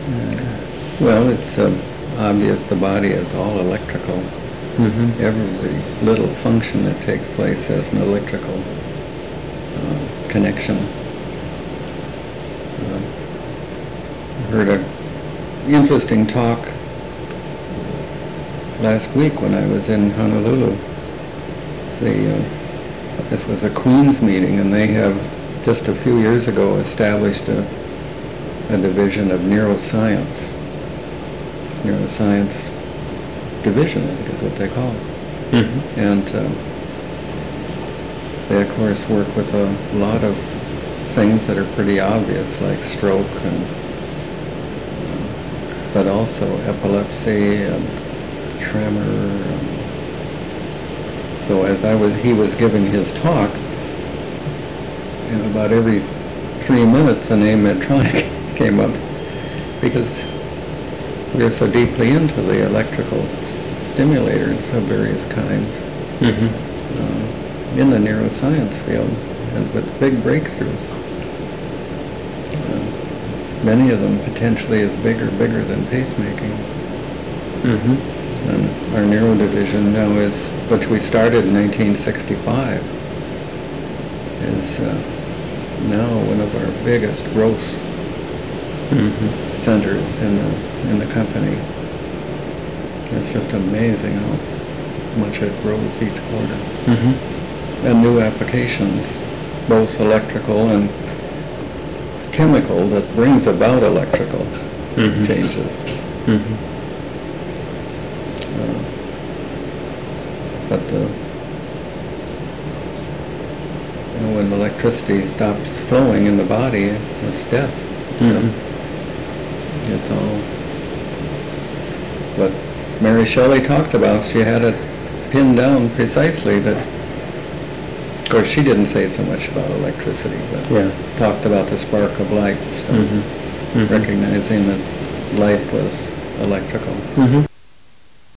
Well, it's obvious the body is all electrical. Mm-hmm. Every little function that takes place has an electrical connection. I heard an interesting talk last week when I was in Honolulu. This was a Queen's meeting, and they have just a few years ago established a division of neuroscience division, I think is what they call it. Mm-hmm. And they of course work with a lot of things that are pretty obvious, like stroke, but also epilepsy and tremor. So as he was giving his talk, about every 3 minutes the name Medtronic came up, because we're so deeply into the electrical stimulators of various kinds in the neuroscience field, and with big breakthroughs. Many of them potentially as bigger than pacemaking. Mm-hmm. And our neuro division now is, which we started in 1965, is now one of our biggest growth centers in the company. It's just amazing how much it grows each quarter. Mm-hmm. And new applications, both electrical and chemical, that brings about electrical changes. Mm-hmm. But when electricity stops flowing in the body, it's death. It's all what Mary Shelley talked about. She had it pinned down precisely that, of course, she didn't say so much about electricity, but talked about the spark of life, so recognizing that life was electrical.